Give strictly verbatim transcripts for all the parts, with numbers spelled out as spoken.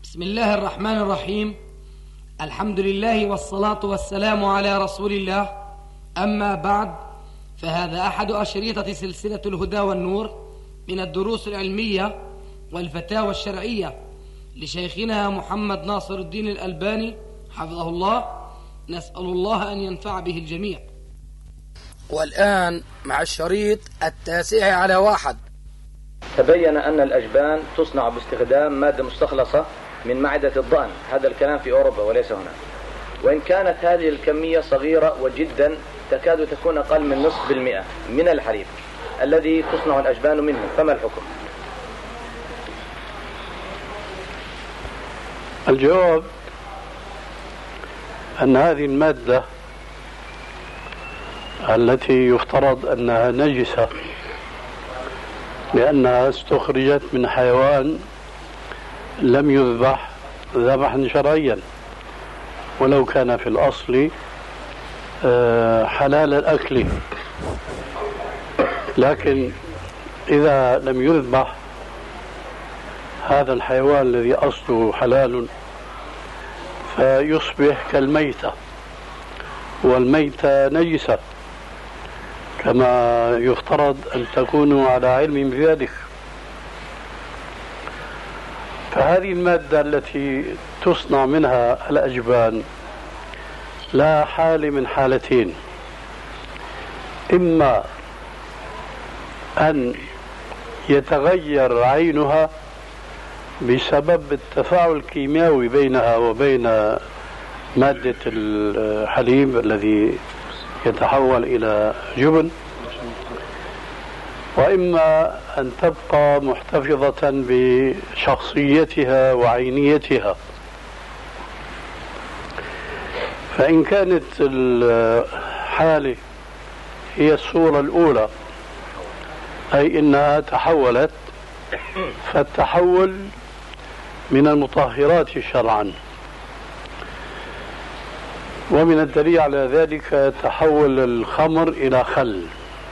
بسم الله الرحمن الرحيم. الحمد لله والصلاة والسلام على رسول الله. أما بعد، فهذا أحد أشريطة سلسلة الهدى والنور من الدروس العلمية والفتاوى الشرعية لشيخنا محمد ناصر الدين الألباني حفظه الله. نسأل الله أن ينفع به الجميع. والآن مع الشريط التاسع على واحد. تبين أن الأجبان تصنع باستخدام مادة مستخلصة من معدة الضأن. هذا الكلام في أوروبا وليس هنا، وإن كانت هذه الكمية صغيرة وجدا تكاد تكون أقل من نصف بالمئة من الحليب الذي تصنع الأجبان منه، فما الحكم؟ الجواب أن هذه المادة التي يفترض أنها نجسة لأنها استخرجت من حيوان لم يذبح ذبحا شرعيا، ولو كان في الأصل حلال الأكل، لكن إذا لم يذبح هذا الحيوان الذي أصله حلال فيصبح كالميتة، والميتة نجسة كما يفترض أن تكونوا على علم بذلك. فهذه المادة التي تصنع منها الأجبان لا حال من حالتين: إما أن يتغير عينها بسبب التفاعل الكيميائي بينها وبين مادة الحليب الذي يتحول إلى جبن، وإما أن تبقى محتفظة بشخصيتها وعينيتها. فإن كانت الحالة هي الصورة الأولى، أي إنها تحولت، فالتحول من المطهرات شرعا، ومن الدليل على ذلك تحول الخمر إلى خل،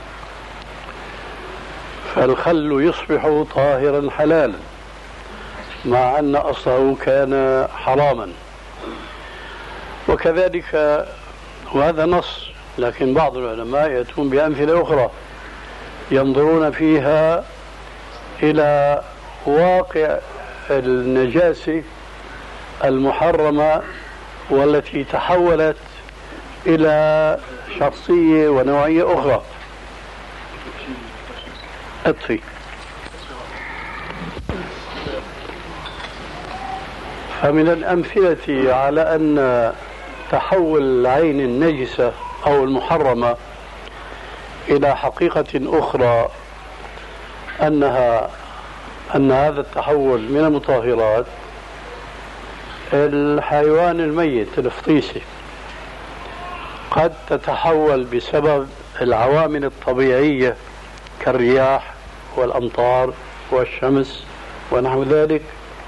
فالخل يصبح طاهرا حلالا مع أن أصله كان حراما. وكذلك، وهذا نص، لكن بعض العلماء يأتون بأمثلة أخرى ينظرون فيها إلى واقع النجاسة المحرمة والتي تحولت إلى شخصية ونوعية أخرى. أطفي. فمن الأمثلة على أن تحول العين النجسة أو المحرمة إلى حقيقة أخرى أنها أن هذا التحول من المطهرات الحيوان الميت الفطيسي قد تتحول بسبب العوامل الطبيعية كالرياح والأمطار والشمس ونحو ذلك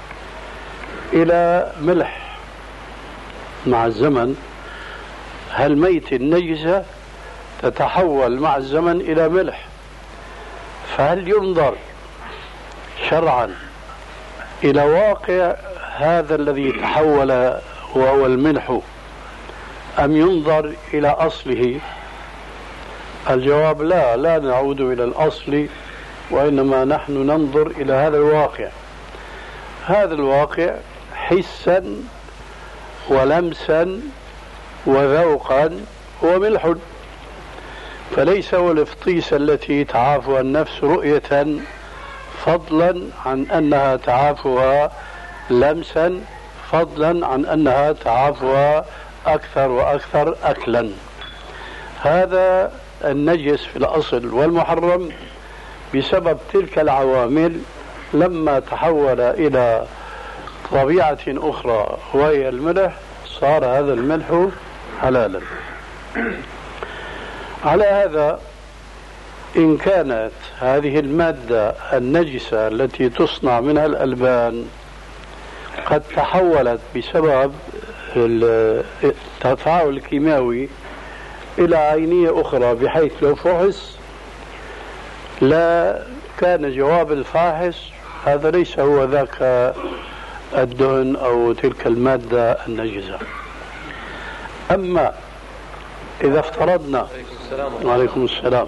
إلى ملح مع الزمن. هالميت النجسة تتحول مع الزمن إلى ملح، فهل ينظر شرعا إلى واقع هذا الذي تحول وهو الملح أم ينظر إلى أصله؟ الجواب لا لا نعود إلى الأصل، وإنما نحن ننظر إلى هذا الواقع. هذا الواقع حسا ولمسا وذوقا هو ملح، فليس هو الفطيسة التي تعافها النفس رؤية، فضلا عن أنها تعافها لمسا، فضلا عن أنها تعافها أكثر وأكثر أكلا. هذا النجس في الأصل والمحرم بسبب تلك العوامل، لما تحول إلى طبيعة أخرى وهي الملح صار هذا الملح حلالا. على هذا، إن كانت هذه المادة النجسة التي تصنع منها الألبان قد تحولت بسبب التفاعل الكيميائي إلى عينية أخرى بحيث لو فحص لا كان جواب الفاحص هذا ليس هو ذاك الدهن أو تلك المادة النجسة. أما إذا افترضنا وعليكم السلام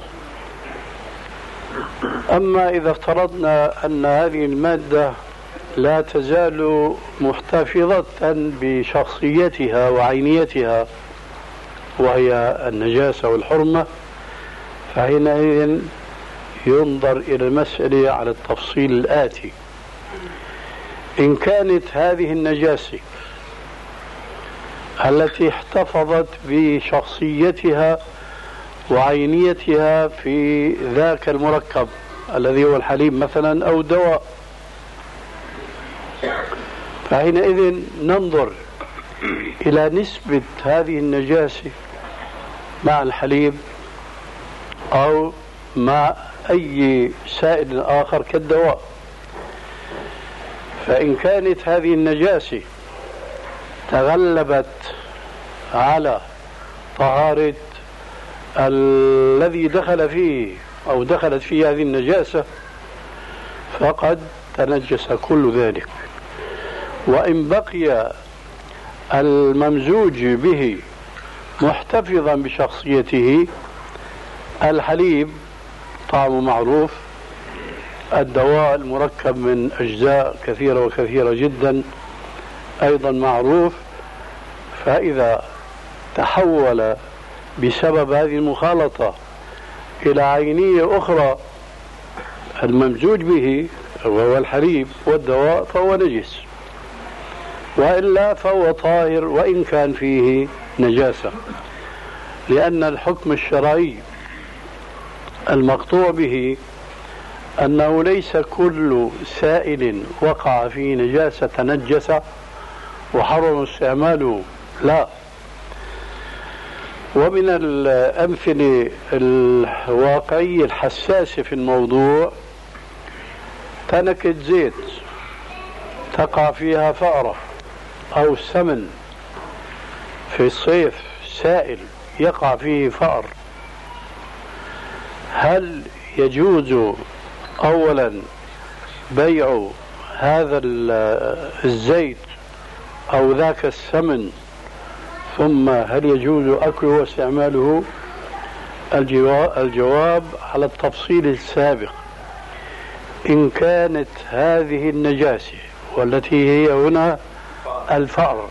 أما إذا افترضنا أن هذه المادة لا تزال محتفظة بشخصيتها وعينيتها وهي النجاسة والحرمة، فحينئذ ينظر إلى المسألة على التفصيل الآتي: إن كانت هذه النجاسة التي احتفظت بشخصيتها وعينيتها في ذاك المركب الذي هو الحليب مثلا أو دواء، فحينئذ ننظر إلى نسبة هذه النجاسة مع الحليب أو مع أي سائل آخر كالدواء. فإن كانت هذه النجاسة تغلبت على طهارة الذي دخل فيه أو دخلت فيه هذه النجاسة فقد تنجس كل ذلك. وإن بقي الممزوج به محتفظا بشخصيته، الحليب طعمه معروف، الدواء المركب من أجزاء كثيرة وكثيرة جدا أيضا معروف، فإذا تحول بسبب هذه المخالطة إلى عينية أخرى الممزوج به وهو الحليب والدواء فهو نجس، وإلا فهو طاهر وإن كان فيه نجاسة، لأن الحكم الشرعي المقطوع به أنه ليس كل سائل وقع فيه نجاسة تنجس وحرم استعماله، لا. ومن الأمثلة الواقعية الحساسة في الموضوع تنكة زيت تقع فيها فأرة أو سمن في الصيف، سائل يقع فيه فأر، هل يجوز أولا بيع هذا الزيت أو ذاك السمن، ثم هل يجوز أكله واستعماله؟ الجواب على التفصيل السابق: إن كانت هذه النجاسة والتي هي هنا الفأر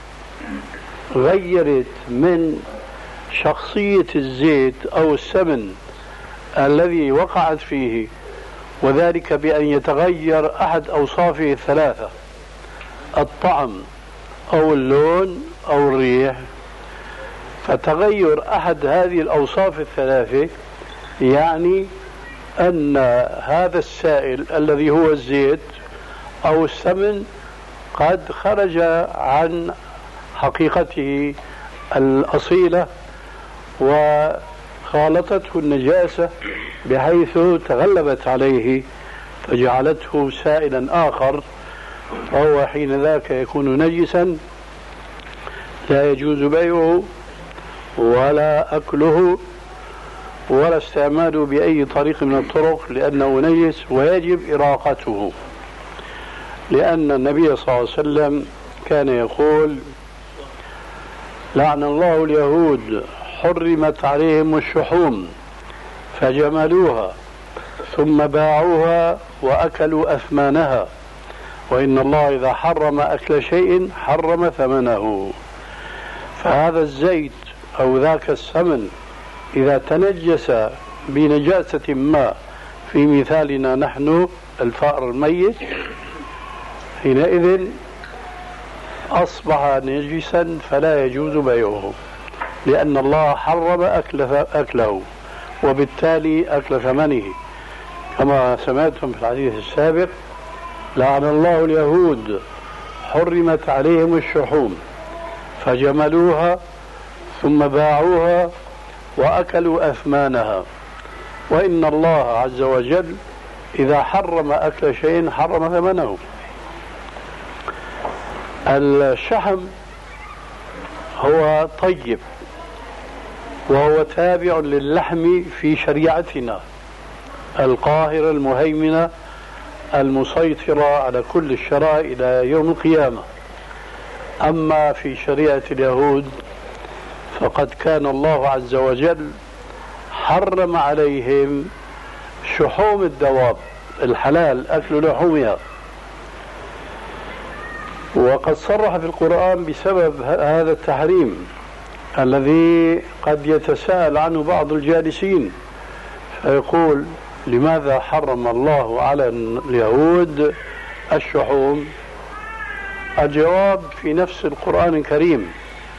غيرت من شخصية الزيت أو السمن الذي وقعت فيه، وذلك بأن يتغير أحد أوصافه الثلاثة: الطعم أو اللون أو الريح، فتغير أحد هذه الأوصاف الثلاثة يعني أن هذا السائل الذي هو الزيت أو السمن قد خرج عن حقيقته الأصيلة وخالطته النجاسة بحيث تغلبت عليه فجعلته سائلا آخر، فهو حين ذاك يكون نجسا لا يجوز بيعه ولا أكله ولا استعماله بأي طريق من الطرق، لأنه نجس ويجب إراقته. لأن النبي صلى الله عليه وسلم كان يقول: لعن الله اليهود حرمت عليهم الشحوم فجملوها ثم باعوها وأكلوا أثمانها، وإن الله إذا حرم أكل شيء حرم ثمنه. فهذا الزيت أو ذاك السمن إذا تنجس بنجاسة ما، في مثالنا نحن الفأر الميت، حينئذ أصبح نجسا فلا يجوز بيعه، لأن الله حرم أكله وبالتالي أكل ثمنه، كما سمعتم في الحديث السابق: لعن الله اليهود حرمت عليهم الشحوم فجملوها ثم باعوها وأكلوا أثمانها، وإن الله عز وجل إذا حرم أكل شيء حرم ثمنه. الشحم هو طيب وهو تابع للحم في شريعتنا القاهرة المهيمنة المسيطرة على كل الشرائع إلى يوم القيامة. أما في شريعة اليهود فقد كان الله عز وجل حرم عليهم شحوم الدواب الحلال أكل لحومها، وقد صرح في القرآن بسبب هذا التحريم الذي قد يتساءل عنه بعض الجالسين فيقول: لماذا حرم الله على اليهود الشحوم؟ الجواب في نفس القرآن الكريم: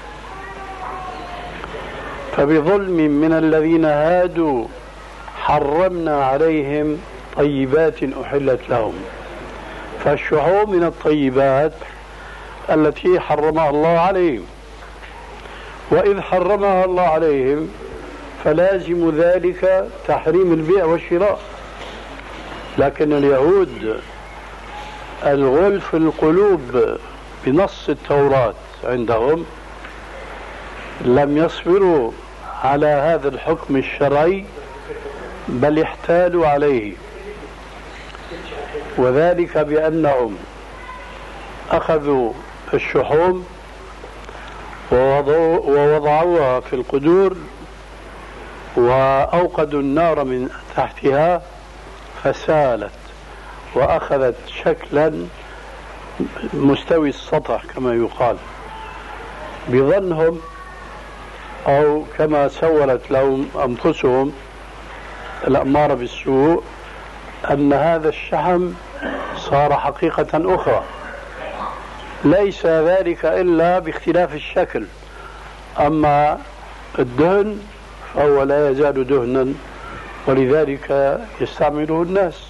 فبظلم من الذين هادوا حرمنا عليهم طيبات أحلت لهم. فالشحوم من الطيبات التي حرمها الله عليهم، وإذ حرمها الله عليهم فلازم ذلك تحريم البيع والشراء. لكن اليهود الغل في القلوب بنص التوراة عندهم لم يصبروا على هذا الحكم الشرعي بل احتالوا عليه، وذلك بأنهم أخذوا الشحوم ووضعوها في القدور وأوقدوا النار من تحتها فسالت وأخذت شكلا مستوي السطح كما يقال، بظنهم أو كما سولت لهم أنفسهم الأمارة بالسوء أن هذا الشحم صار حقيقة أخرى. ليس ذلك إلا باختلاف الشكل، أما الدهن فهو لا يزال دهنا، ولذلك يستعمله الناس.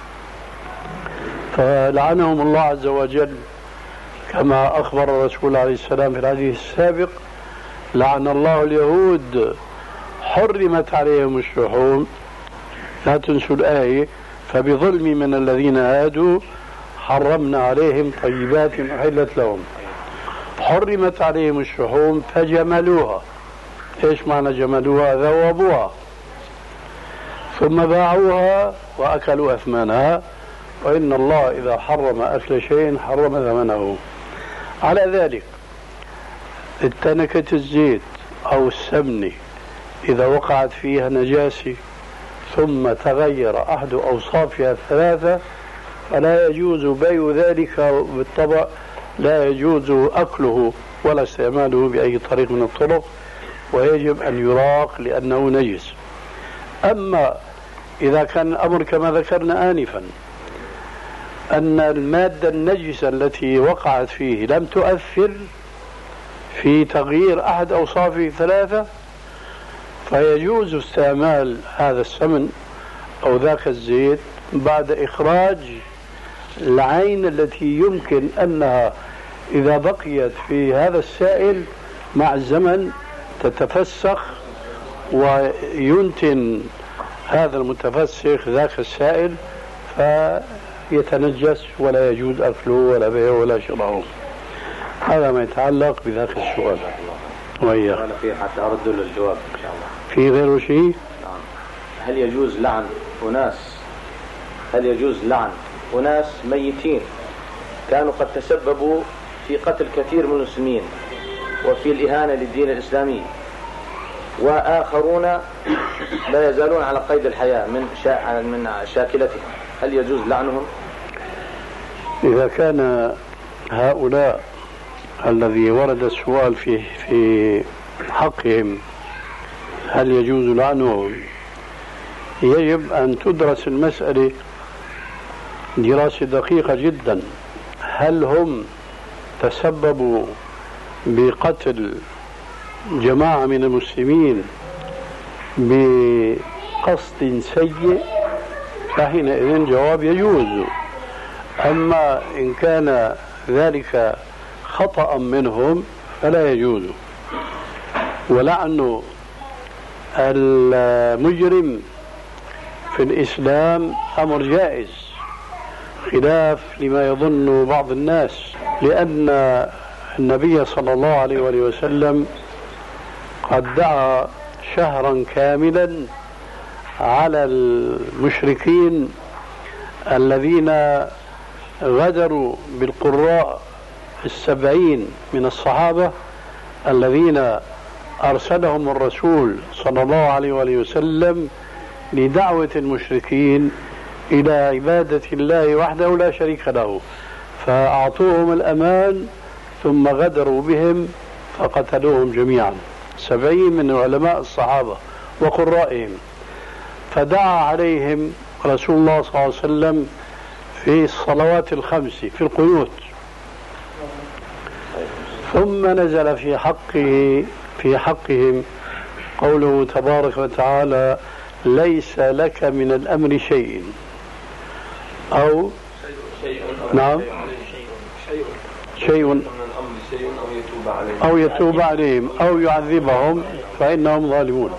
فلعنهم الله عز وجل كما أخبر الرسول عليه السلام في الحديث السابق: لعن الله اليهود حرمت عليهم الشحوم. لا تنسوا الآية: فبظلم من الذين هادوا حرمنا عليهم طيبات أحلت لهم. حرمت عليهم الشحوم فجملوها. ايش معنى جملوها؟ ذوبوها ثم باعوها وأكلوا أثمانها، وإن الله إذا حرم أكل شيء حرم ثمنه. على ذلك التنكة الزيت أو السمنة إذا وقعت فيها نجاسة ثم تغير أحد أوصافها الثلاثة فلا يجوز بيع ذلك بالطبع، لا يجوز أكله ولا استعماله بأي طريق من الطرق، ويجب أن يراق لأنه نجس. أما إذا كان الأمر كما ذكرنا آنفا أن المادة النجسة التي وقعت فيه لم تؤثر في تغيير أحد أوصافه الثلاثة فيجوز استعمال هذا السمن أو ذاك الزيت بعد إخراج العين التي يمكن أنها إذا بقيت في هذا السائل مع الزمن تتفسخ وينتن هذا المتفسخ ذاك السائل فيتنجس ولا يجوز أكله ولا بيعه ولا شراؤه. هذا ما يتعلق بذاك السؤال. وإياه أنا في حتى أرد له الجواب إن شاء الله. في غيره شيء؟ نعم. هل يجوز لعن أناس هل يجوز لعن أناس ميتين كانوا قد تسببوا في قتل كثير من المسلمين وفي الإهانة للدين الإسلامي، وآخرون لا يزالون على قيد الحياة من شا... من شاكلتهم، هل يجوز لعنهم؟ إذا كان هؤلاء الذي ورد السؤال في في حقهم هل يجوز لعنهم، يجب أن تدرس المسألة دراسة دقيقة جدا. هل هم تسببوا بقتل جماعة من المسلمين بقصد سيء؟ فحينئذ جواب يجوز. أما إن كان ذلك خطأ منهم فلا يجوز. ولعن المجرم في الإسلام أمر جائز خلاف لما يظن بعض الناس، لأن النبي صلى الله عليه وسلم قد دعا شهرا كاملا على المشركين الذين غدروا بالقراء السبعين من الصحابة الذين أرسلهم الرسول صلى الله عليه وآله وسلم لدعوة المشركين إلى عبادة الله وحده لا شريك له، فأعطوهم الأمان ثم غدروا بهم فقتلوهم جميعا، سبعين من علماء الصحابة وقرائهم. فدعا عليهم رسول الله صلى الله عليه وسلم في الصلوات الخمس في القنوت، ثم نزل في حقه في حقهم قوله تبارك وتعالى: ليس لك من الأمر شيء أو شيء نعم شيء أو يتوب عليهم أو يعذبهم فإنهم ظالمون.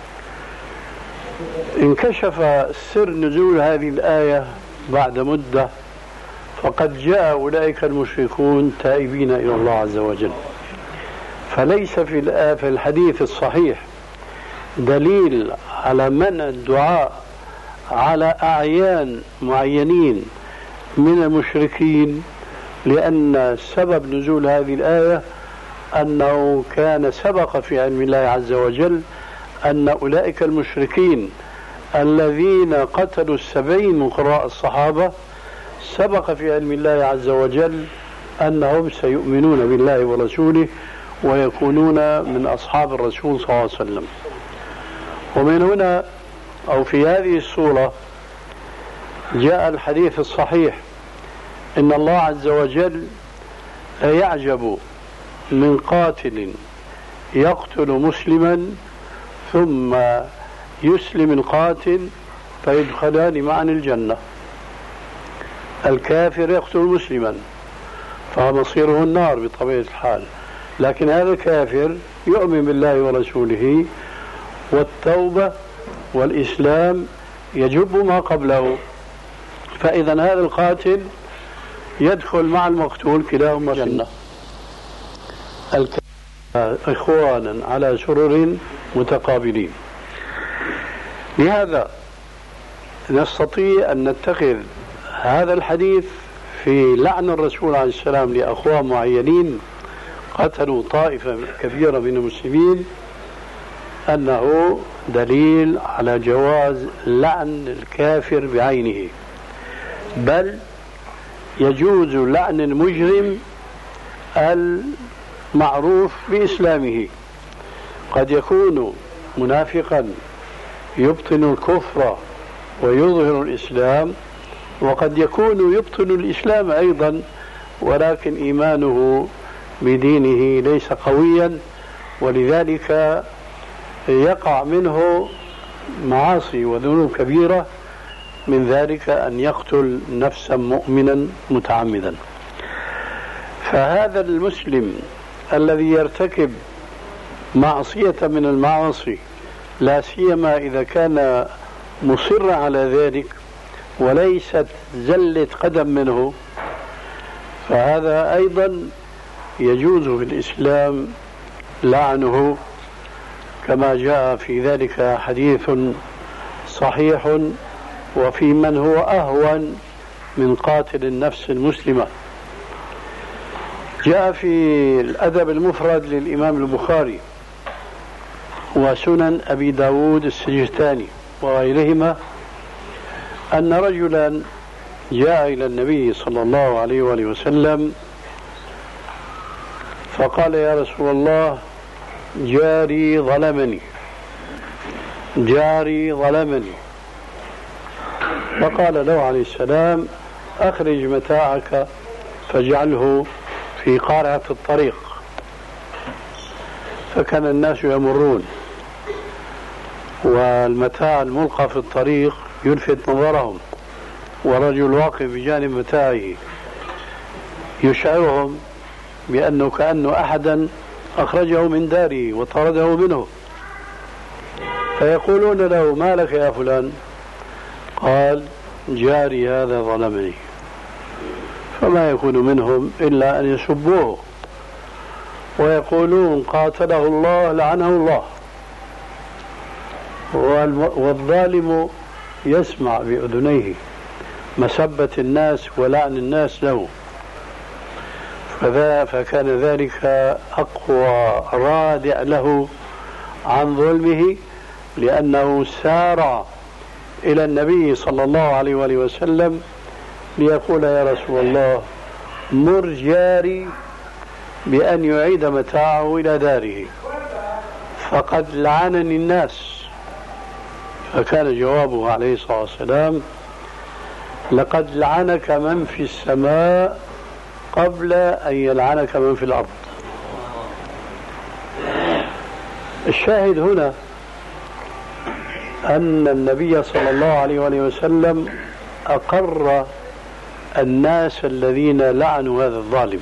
انكشف سر نزول هذه الآية بعد مدة، فقد جاء أولئك المشركون تائبين إلى الله عز وجل. فليس في في الحديث الصحيح دليل على منع الدعاء على أعيان معينين من المشركين، لأن سبب نزول هذه الآية أنه كان سبق في علم الله عز وجل أن أولئك المشركين الذين قتلوا السبعين من قراء الصحابة سبق في علم الله عز وجل أنهم سيؤمنون بالله ورسوله ويكونون من أصحاب الرسول صلى الله عليه وسلم. ومن هنا أو في هذه الصورة جاء الحديث الصحيح إن الله عز وجل لا يعجب من قاتل يقتل مسلما ثم يسلم القاتل فيدخلان معا الجنة. الكافر يقتل مسلما فمصيره النار بطبيعة الحال، لكن هذا الكافر يؤمن بالله ورسوله، والتوبة والإسلام يجب ما قبله، فإذا هذا القاتل يدخل مع المقتول كلاهما الجنة. إخوانا على سرر متقابلين. لهذا نستطيع أن نتخذ هذا الحديث في لعن الرسول عليه السلام لأخوان معينين قتلوا طائفة كبيرة من المسلمين أنه دليل على جواز لعن الكافر بعينه، بل يجوز لعن المجرم المعروف بإسلامه. قد يكون منافقا يبطن الكفر ويظهر الإسلام، وقد يكون يبطن الإسلام أيضا ولكن إيمانه بدينه ليس قويا، ولذلك يقع منه معاصي وذنوب كبيرة، من ذلك أن يقتل نفسا مؤمنا متعمدا. فهذا المسلم الذي يرتكب معصية من المعاصي، لا سيما إذا كان مصر على ذلك وليست زلة قدم منه، فهذا أيضا يجوز في الإسلام لعنه، كما جاء في ذلك حديث صحيح وفي من هو أهون من قاتل النفس المسلمة. جاء في الأدب المفرد للإمام البخاري وسنن أبي داود السجستاني وغيرهما أن رجلا جاء إلى النبي صلى الله عليه وآله وسلم فقال: يا رسول الله، جاري ظلمني جاري ظلمني فقال له عليه السلام: أخرج متاعك فاجعله في قارعة الطريق. فكان الناس يمرون والمتاع الملقى في الطريق يلفت نظرهم، ورجل واقف بجانب متاعه يشعرهم بأنه كأنه أحدا أخرجه من داره وطرده منه، فيقولون له: ما لك يا فلان؟ قال: جاري هذا ظلمني. فما يكون منهم إلا أن يسبوه ويقولون: قاتله الله لعنه الله. والظالم يسمع بأذنيه مسبة الناس ولعن الناس له، فذا فكان ذلك أقوى رادع له عن ظلمه، لأنه سار إلى النبي صلى الله عليه وآله وسلم ليقول: يا رسول الله، مر جاري بأن يعيد متاعه إلى داره فقد لعنني الناس. فكان جوابه عليه الصلاة والسلام: لقد لعنك من في السماء قبل أن يلعنك من في الأرض. الشاهد هنا أن النبي صلى الله عليه وآله وسلم أقر الناس الذين لعنوا هذا الظالم،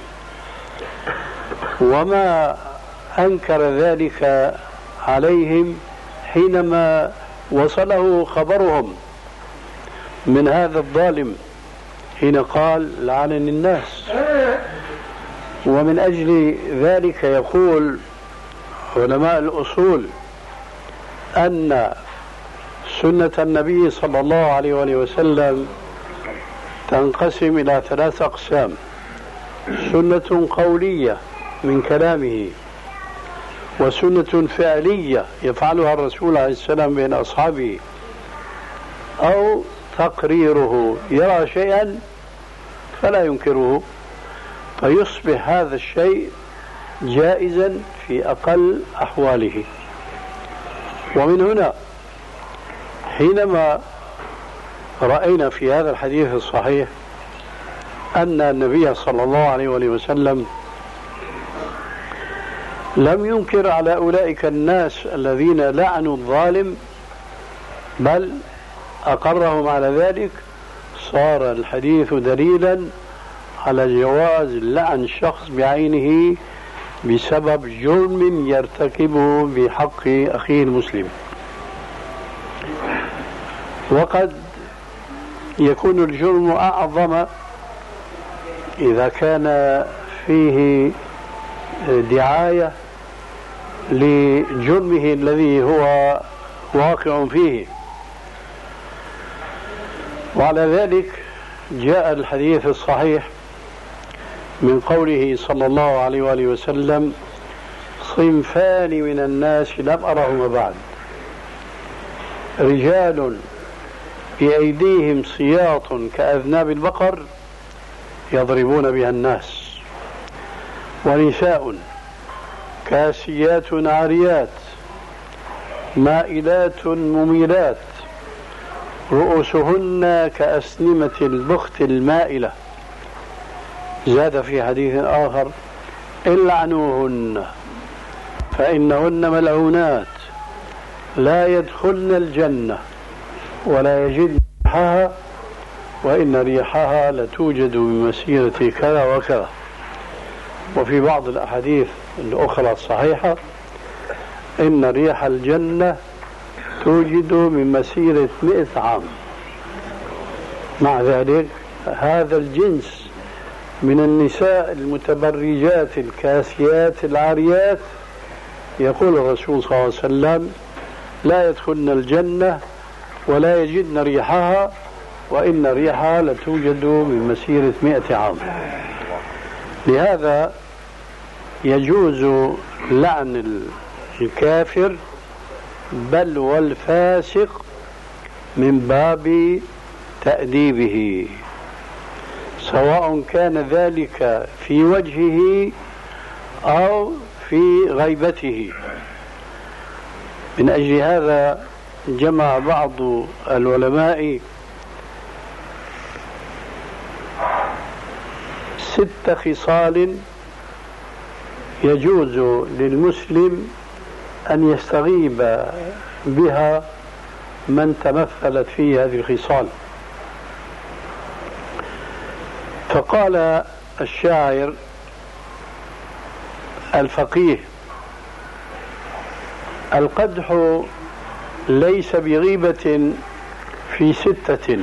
وما أنكر ذلك عليهم حينما وصله خبرهم من هذا الظالم، حين قال: لعنني الناس. ومن أجل ذلك يقول علماء الأصول أن سنة النبي صلى الله عليه وآله وسلم تنقسم إلى ثلاث أقسام: سنة قولية من كلامه، وسنة فعلية يفعلها الرسول عليه السلام بين أصحابه، أو تقريره، يرى شيئا فلا ينكره فيصبح هذا الشيء جائزا في أقل أحواله. ومن هنا حينما رأينا في هذا الحديث الصحيح أن النبي صلى الله عليه وسلم لم ينكر على أولئك الناس الذين لعنوا الظالم، بل أقرهم على ذلك، صار الحديث دليلا على جواز لعن شخص بعينه بسبب جرم يرتكبه بحق أخيه المسلم. وقد يكون الجرم أعظم إذا كان فيه دعاية لجرمه الذي هو واقع فيه. وعلى ذلك جاء الحديث الصحيح من قوله صلى الله عليه وآله وسلم: صنفان من الناس لم أرهما بعد، رجال بأيديهم سياط كأذناب البقر يضربون بها الناس، ونساء كاسيات عاريات مائلات مميلات رؤوسهن كأسنمة البخت المائلة. زاد في حديث آخر: العنوهن فإنهن ملعونات لا يدخلن الجنة ولا يجدن ريحها وإن ريحها لتوجد بمسيرة كذا وكذا. وفي بعض الأحاديث الأخرى الصحيحة: إن ريح الجنة توجد من مسيرة مئة عام. مع ذلك هذا الجنس من النساء المتبرجات الكاسيات العاريات يقول الرسول صلى الله عليه وسلم: لا يدخلن الجنة ولا يجدن ريحها وإن ريحها لتوجد من مسيرة مئة عام. لهذا يجوز لعن الكافر بل والفاسق من باب تأديبه، سواء كان ذلك في وجهه أو في غيبته. من أجل هذا جمع بعض العلماء ست خصال يجوز للمسلم أن يستغيب بها من تمثلت فيه هذه الخصال. فقال الشاعر الفقيه: القدح ليس بغيبة في ستة: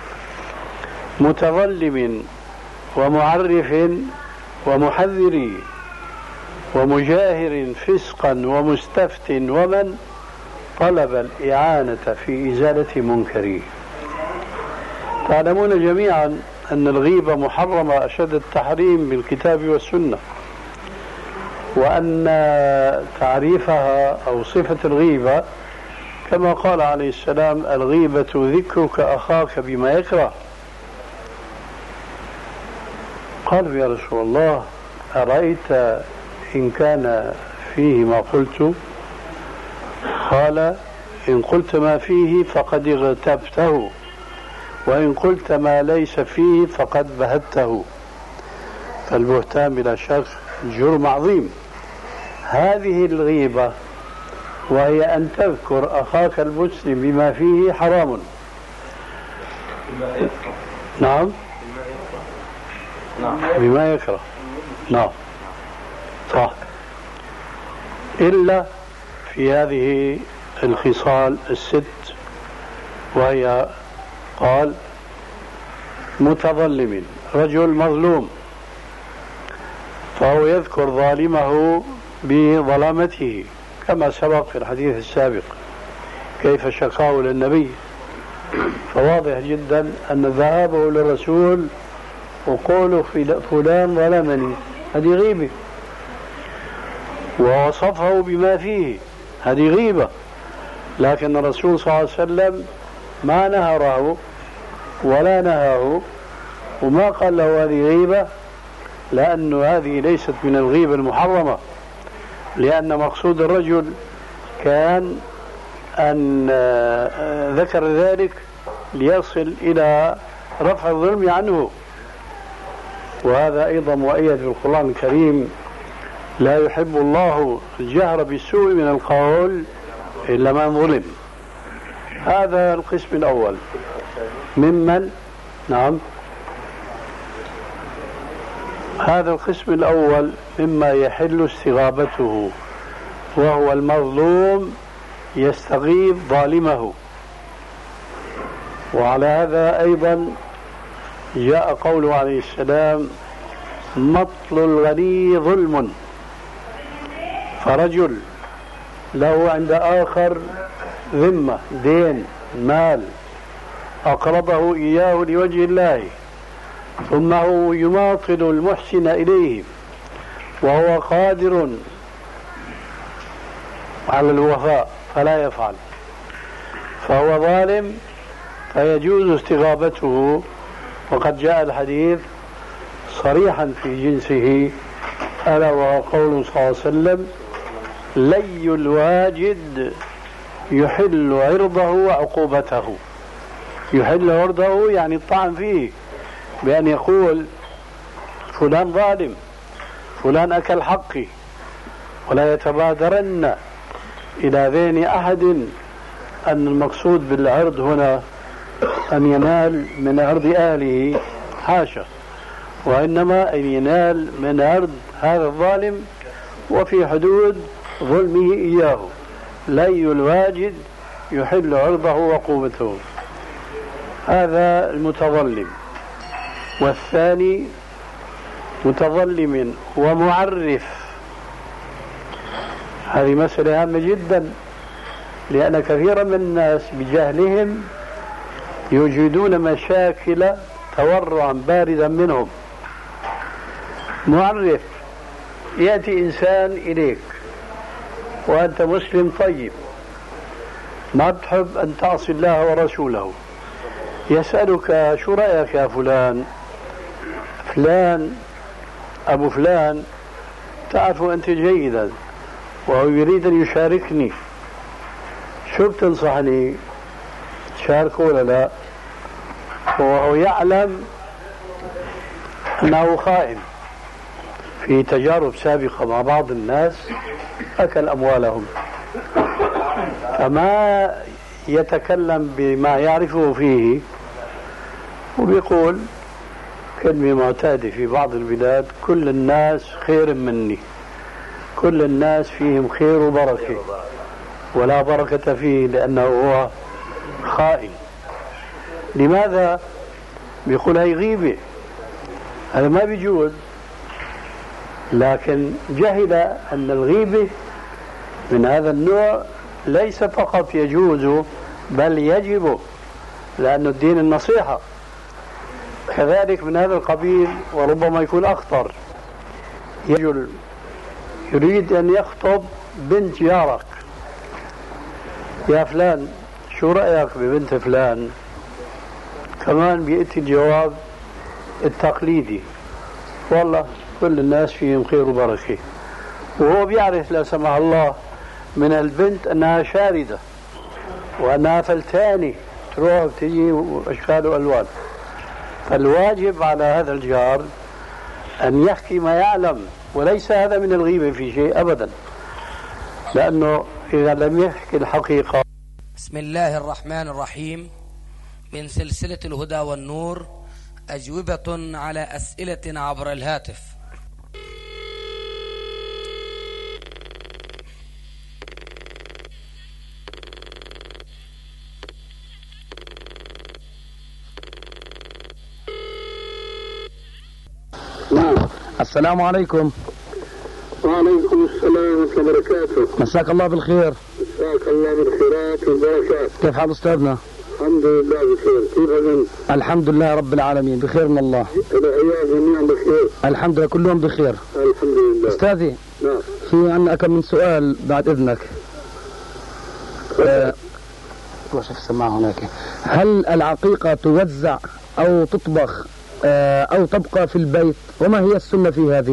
متظلم ومعرف ومحذر ومجاهر فسقا ومستفت ومن طلب الإعانة في إزالة منكر. تعلمون جميعا أن الغيبة محرمة أشد التحريم بالكتاب والسنة، وأن تعريفها أو صفة الغيبة كما قال عليه السلام: الغيبة ذكرك أخاك بما يكره. قالوا: يا رسول الله، أرأيت إن كان فيه ما قلت؟ قال: إن قلت ما فيه فقد اغتبته، وإن قلت ما ليس فيه فقد بهته. فالبهتان بلا شك جرم عظيم. هذه الغيبة وهي أن تذكر أخاك المسلم بما فيه حرام. نعم، بما يكره. نعم صح، إلا في هذه الخصال الست، وهي قال: متظلم، رجل مظلوم فهو يذكر ظالمه بظلامته كما سبق في الحديث السابق كيف شكاه للنبي. فواضح جدا أن ذهابه للرسول وقوله فلان ظلمني هذه غيبة، ووصفه بما فيه هذه غيبة، لكن الرسول صلى الله عليه وسلم ما نهره ولا نهاه وما قال له هذه غيبة، لأن هذه ليست من الغيبة المحرمة، لأن مقصود الرجل كان أن ذكر ذلك ليصل إلى رفع الظلم عنه. وهذا أيضا مؤيد بالقرآن الكريم: لا يحب الله الجهر بالسوء من القول إلا من ظلم. هذا القسم الأول ممن نعم هذا القسم الأول مما يحل استغابته، وهو المظلوم يستغيث ظالمه. وعلى هذا أيضا جاء قوله عليه السلام: مطل الغني ظلم. فرجل له عند آخر ذمة، دين، مال، أقرضه إياه لوجه الله، ثم هو يماطل المحسن إليه وهو قادر على الوفاء فلا يفعل، فهو ظالم فيجوز استغابته. وقد جاء الحديث صريحا في جنسه، ألا وهو قوله صلى الله عليه وسلم: لي الواجد يحل عرضه وعقوبته. يحل عرضه يعني الطعن فيه بأن يقول فلان ظالم، فلان أكل حقي، ولا يتبادرن إلى ذهن أحد أن المقصود بالعرض هنا أن ينال من عرض أهله، حاشا، وإنما أن ينال من عرض هذا الظالم وفي حدود ظلمه إياه. لي الواجد يحل عرضه وعقوبته، هذا المتظلم. والثاني متظلم ومعرف. هذه مسألة هامة جدا، لأن كثيرا من الناس بجهلهم يوجدون مشاكل تورعا باردا منهم. معرف: يأتي إنسان إليك وأنت مسلم طيب ما تحب أن تعصي الله ورسوله، يسألك: شو رأيك يا فلان؟ فلان أبو فلان تعرف أنت جيدا وهو يريد أن يشاركني، شو بتنصحني؟ تشاركه ولا لا؟ وهو يعلم أنه خائن. في تجارب سابقة مع بعض الناس أكل أموالهم، فما يتكلم بما يعرفه فيه، وبيقول كلمة معتادة في بعض البلاد: كل الناس خير مني، كل الناس فيهم خير وبركة، ولا بركة فيه لأنه هو خائن. لماذا؟ بيقول هي غيبة، هذا ما بيجوز، لكن جهل أن الغيبة من هذا النوع ليس فقط يجوز بل يجب، لأن الدين النصيحة، كذلك من هذا القبيل وربما يكون أخطر، رجل يريد أن يخطب بنت جارك، يا فلان شو رأيك ببنت فلان؟ كمان بيأتي الجواب التقليدي، والله كل الناس فيهم خير وبركة، وهو بيعرف لا سمح الله من البنت أنها شاردة وأنها فلتانة تروح وتجي أشكال وألوان. فالواجب على هذا الجار أن يحكي ما يعلم، وليس هذا من الغيبة في شيء أبدا، لأنه إذا لم يحكي الحقيقة. بسم الله الرحمن الرحيم. من سلسلة الهدى والنور، أجوبة على أسئلة عبر الهاتف. السلام عليكم. وعليكم السلام ورحمة الله وبركاته. مساك الله بالخير. مساك الله بالخيرات والبركات. كيف حال أستاذنا؟ الحمد لله بخير. كيف أنت؟ الحمد لله رب العالمين بخير من الله. العيال جميعا بخير. الحمد لله كلهم بخير. الحمد لله. أستاذي. نعم. في عندنا كم من سؤال بعد إذنك. أه... وش السماعة هناك؟ هل العقيقة توزع أو تطبخ أه... أو تبقى في البيت؟ وما هي السنة في هذه؟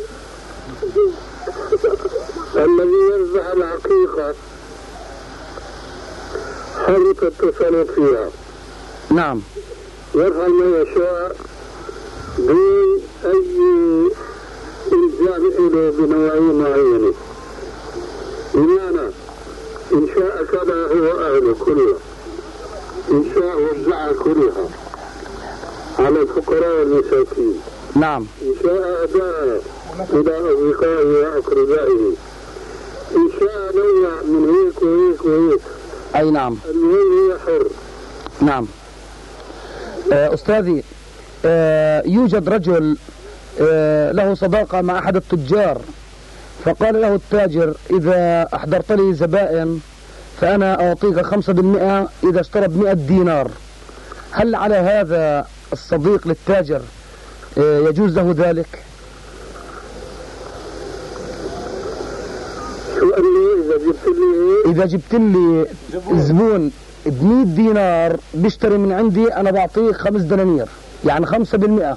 الذي يوزع العقيقة حرك التصرف فيها. نعم. يفعل ما يشاء دون أي إلزام له بنوعية معينة. بمعنى إن شاء كذا هو أهله كلها، إن شاء وزعها كلها على الفقراء والمساكين. نعم. إن شاء أداها إلى أصدقائه وأقربائه، إن شاء نوع من هيك وهيك وهيك. أي نعم. المهم هي حر. نعم. آه أستاذي، آه يوجد رجل آه له صداقة مع أحد التجار، فقال له التاجر إذا أحضرت لي زبائن فأنا أعطيك خمسة بالمئة إذا اشترى بمئة دينار. هل على هذا الصديق للتاجر آه يجوز له ذلك؟ إذا جبت لي إذا جبت لي زبون بمئة دينار بيشتري من عندي أنا بعطيه خمس دنانير، يعني خمسة بالمئة.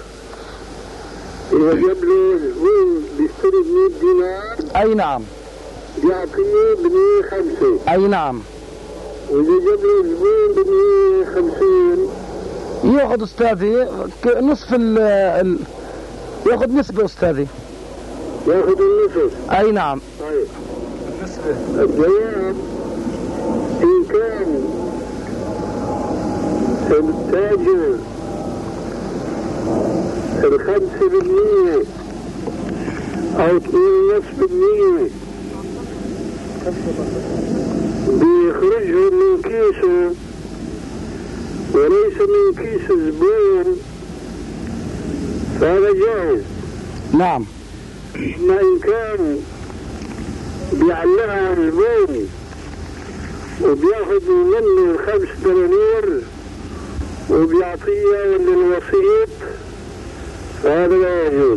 إذا جاب لي زبون بيشتري بمئة دينار. أي نعم. بيعطيه بمئة خمسة. أي نعم. وإذا جاب لي زبون بمئة خمسين يأخذ أستاذي نصف ال ال يأخذ نسبة أستاذي. يأخذ النصف. أي نعم. طيب. الجواب إن كان التاجر الخمسة بالمية أو اثنين ونصف بالمية بيخرجهم من كيسه وليس من كيس الزبون فهذا جائز. نعم. ما إن كان بيعلقها الزبون وبياخذ منه الخمس دنانير وبيعطيها للوسيط فهذا لا يجوز.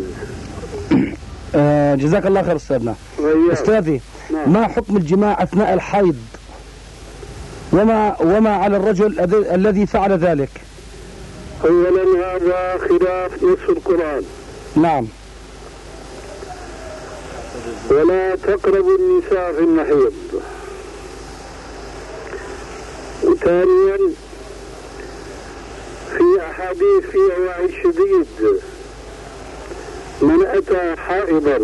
آه جزاك الله خير أستاذنا. أستاذي، نعم. ما حكم الجماع أثناء الحيض؟ وما وما على الرجل الذي فعل ذلك؟ أولا هذا خلاف نص القرآن. نعم. ولا تقربوا النساء في المحيض. وثانيا في أحاديث فيها وعي شديد: من أتى حائضا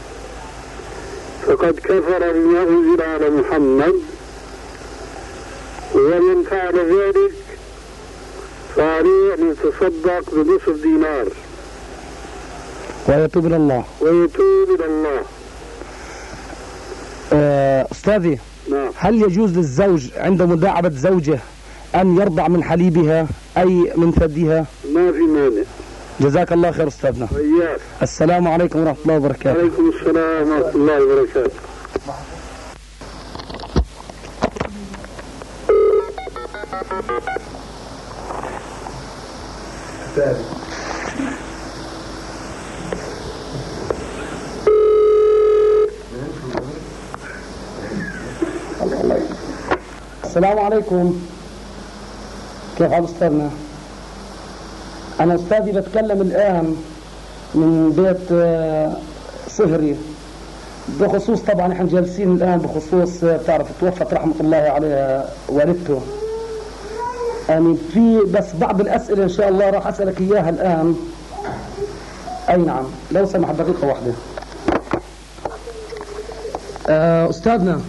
فقد كفر بما أنزل على محمد، ومن فعل ذلك فعليه أن يتصدق بنصف دينار ويتوب إلى الله. ويتوب إلى الله. أستاذي، نعم. هل يجوز للزوج عند مداعبة زوجه أن يرضع من حليبها أي من ثديها؟ ما في مانع. جزاك الله خير أستاذنا. وإياك. السلام عليكم ورحمة الله وبركاته. وعليكم السلام ورحمة الله وبركاته. السلام عليكم. كيف حال أستاذنا؟ أنا أستاذي بتكلم الآن من بيت صهري بخصوص، طبعا احنا جالسين الآن بخصوص بتعرف توفت رحمة الله عليها والدته، يعني في بس بعض الأسئلة إن شاء الله راح أسألك إياها الآن. أي نعم، لو سمح دقيقة واحدة. أستاذنا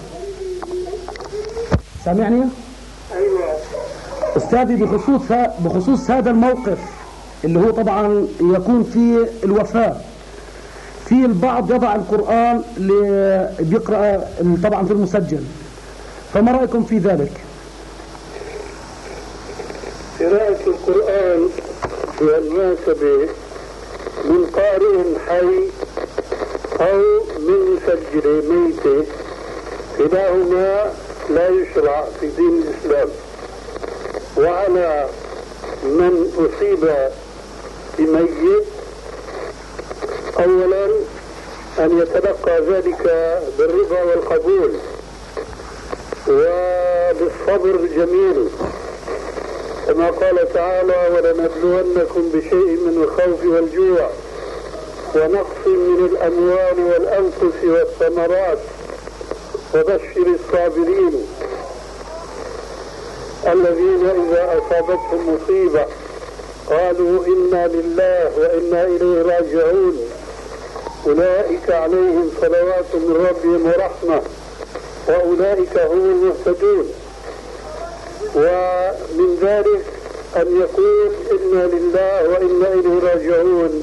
سامعني؟ ايوه أستاذي بخصوص بخصوص هذا الموقف اللي هو طبعا يكون فيه الوفاة، في البعض يضع القرآن اللي بيقرأ طبعا في المسجل، فما رأيكم في ذلك؟ قراءة القرآن بالمناسبة من قارئ حي أو من مسجل ميت كلاهما لا يشرع في دين الإسلام، وعلى من أصيب بميت أولا أن يتلقى ذلك بالرضا والقبول وبالصبر الجميل، كما قال تعالى: ولنبلونكم بشيء من الخوف والجوع ونقص من الأموال والأنفس والثمرات وبشر الصابرين الذين إذا أصابتهم مصيبة قالوا إنا لله وإنا إليه راجعون أولئك عليهم صلوات من ربهم ورحمة وأولئك هم المهتدون. ومن ذلك أن يقول إنا لله وإنا إليه راجعون،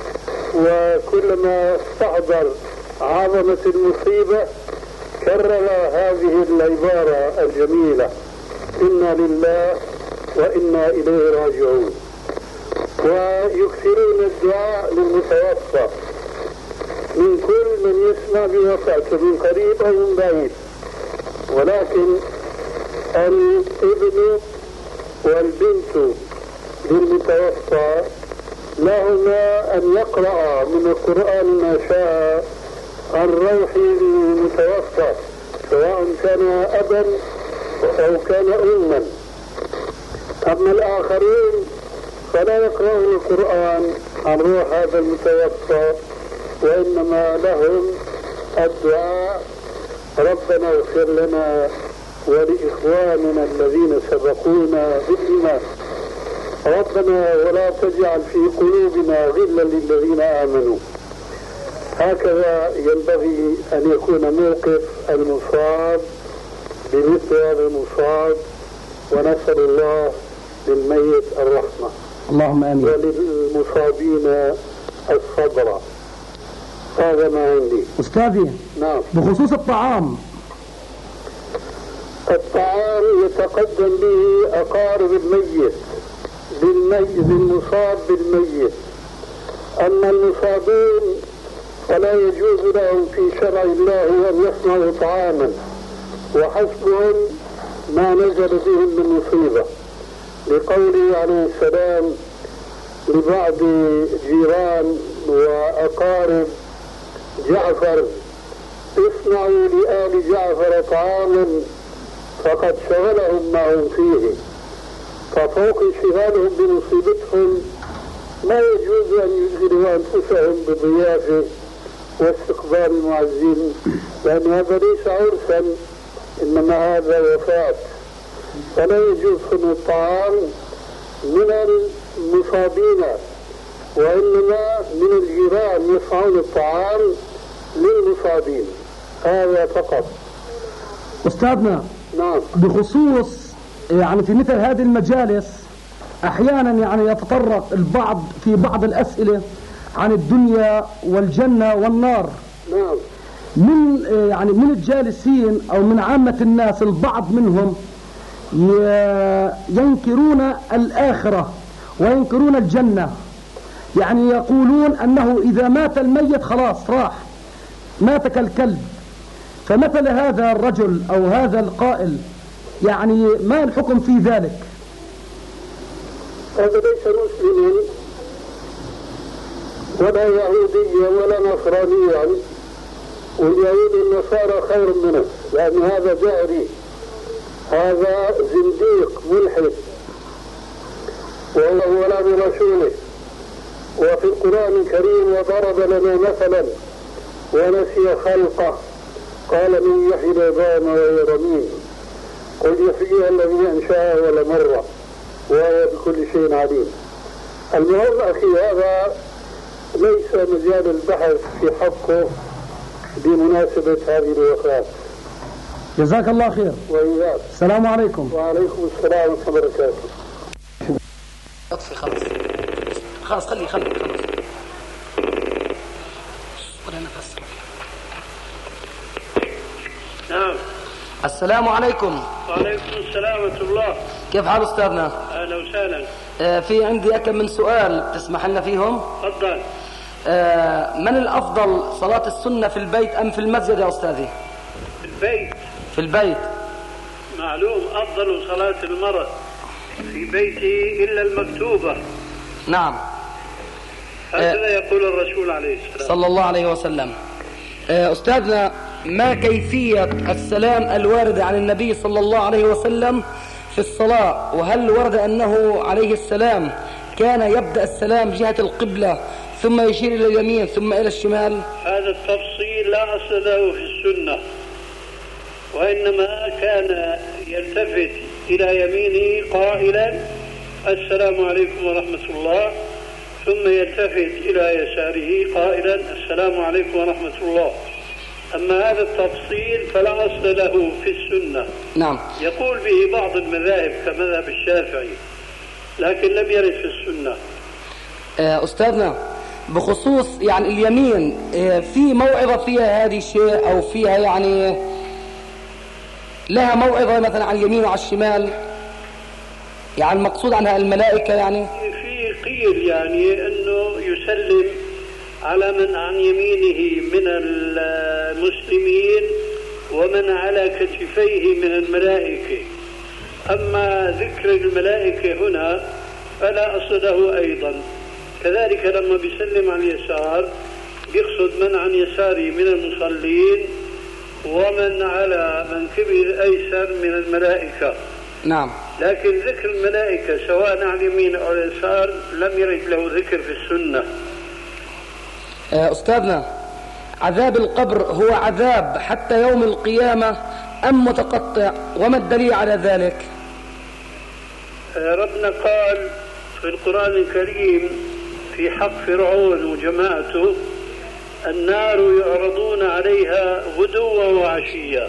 وكلما استحضر عظمة المصيبة كرر هذه العبارة الجميلة: إنا لله وإنا إليه راجعون. ويكثرون الدعاء للمتوفى من كل من يسمع بوفاته من قريب أو من بعيد، ولكن الابن والبنت للمتوفى لهما أن يقرأ من القرآن ما شاء عن روح المتوفى، سواء كان أبا أو كان أما. أما الآخرين فلا يقرأون القرآن عن روح هذا المتوفى، وإنما لهم الدعاء: ربنا اغفر لنا ولإخواننا الذين سبقونا بالإيمان، ربنا ولا تجعل في قلوبنا غلا للذين آمنوا. هكذا ينبغي أن يكون موقف المصاب بمثل هذا المصاب، ونسأل الله للميت الرحمة اللهم آمين، وللمصابين الصبر. هذا ما عندي. أستاذي نعم. بخصوص الطعام، الطعام يتقدم به أقارب الميت بالميت بالمصاب بالميت. أما المصابين فلا يجوز لهم في شرع الله أن يصنعوا طعاما، وحسبهم ما نزل بهم من مصيبة، لقوله عليه السلام لبعض جيران وأقارب جعفر: اصنعوا لآل جعفر طعاما فقد شغلهم ما هم فيه. ففوق انشغالهم بمصيبتهم ما يجوز أن يشغلوا أنفسهم بضيافة واستقبال المعزين، لأن هذا ليس عرسا، إنما هذا وفاة. فلا يجوز صنع الطعام من المصابين، وإنما من الجيران يصنعون الطعام للمصابين، هذا فقط. أستاذنا، نعم. بخصوص يعني في مثل هذه المجالس أحيانا يعني يتطرق البعض في بعض الأسئلة عن الدنيا والجنة والنار. نعم. من يعني من الجالسين أو من عامة الناس البعض منهم ينكرون الآخرة وينكرون الجنة، يعني يقولون أنه إذا مات الميت خلاص راح، مات كالكلب. فمثل هذا الرجل أو هذا القائل يعني ما الحكم في ذلك؟ هذا ليس مسلما ولا يهوديا ولا نصرانيا، واليهود والنصارى خير منه، يعني هذا جهري، هذا زنديق ملحد والله ولا برسوله. وفي القرآن الكريم وضرب لنا مثلا ونسي خلقه قال من يحيي العظام وهي رميم قل يحييها الذي أنشأها أول مرة وهو بكل شيء عليم. المهم أخي هذا ليس مجال البحث في حقه بمناسبة هذه الوفاة. جزاك الله خير. وإياك. السلام عليكم. وعليكم السلام ورحمة الله وبركاته. اطفي خلاص خلاص خلي خلي خلاص ولا نفس. نعم. السلام عليكم. وعليكم السلام ورحمة الله. كيف حال أستاذنا؟ أهلا وسهلا. آه في عندي أكم من سؤال تسمح لنا فيهم؟ تفضل. آه من الأفضل صلاة السنة في البيت أم في المسجد يا أستاذي؟ في البيت. في البيت. معلوم أفضل صلاة المرء في بيته إلا المكتوبة. نعم. هكذا يقول الرسول عليه السلام صلى الله عليه وسلم. آه أستاذنا، ما كيفية السلام الوارد عن النبي صلى الله عليه وسلم في الصلاة؟ وهل ورد أنه عليه السلام كان يبدأ السلام جهة القبلة ثم يشير إلى اليمين ثم إلى الشمال؟ هذا التفصيل لا أصل له في السنة، وإنما كان يلتفت إلى يمينه قائلا السلام عليكم ورحمة الله، ثم يلتفت إلى يساره قائلا السلام عليكم ورحمة الله. أما هذا التفصيل فلا أصل له في السنة. نعم. يقول به بعض المذاهب كمذهب الشافعي، لكن لم يرد في السنة. أستاذنا، بخصوص يعني اليمين، في موعظة فيها هذه الشيء أو فيها يعني لها موعظة مثلا عن اليمين وعلى الشمال؟ يعني المقصود عنها الملائكة يعني؟ في قيل يعني أنه يسلم على من عن يمينه من المسلمين ومن على كتفيه من الملائكة. أما ذكر الملائكة هنا فلا أصل له أيضا. كذلك لما بيسلم عن اليسار بيقصد من عن يساره من المصلين ومن على منكبه الأيسر من الملائكة. نعم. لكن ذكر الملائكة سواء عن اليمين أو اليسار لم يرد له ذكر في السنة. أستاذنا، عذاب القبر هو عذاب حتى يوم القيامة أم متقطع؟ وما الدليل على ذلك؟ ربنا قال في القرآن الكريم في حق فرعون وجماعته النار يعرضون عليها غدوا وعشيا.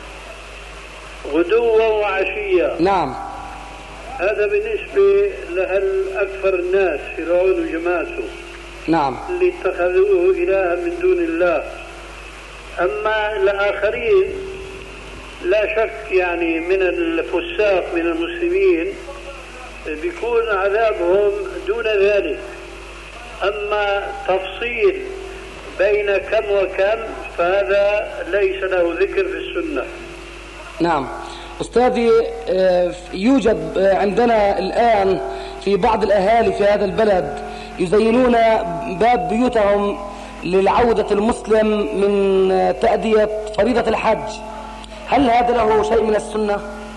غدوا وعشيا. نعم. هذا بالنسبة لأكثر الناس فرعون وجماعته. نعم. اللي اتخذوه إلها من دون الله. أما الآخرين لا شك يعني من الفساق من المسلمين بيكون عذابهم دون ذلك. أما تفصيل بين كم وكم فهذا ليس له ذكر في السنة. نعم. أستاذي، يوجد عندنا الآن في بعض الأهالي في هذا البلد يزينون باب بيوتهم للعودة المسلم من تأدية فريضة الحج. هل هذا له شيء من السنة؟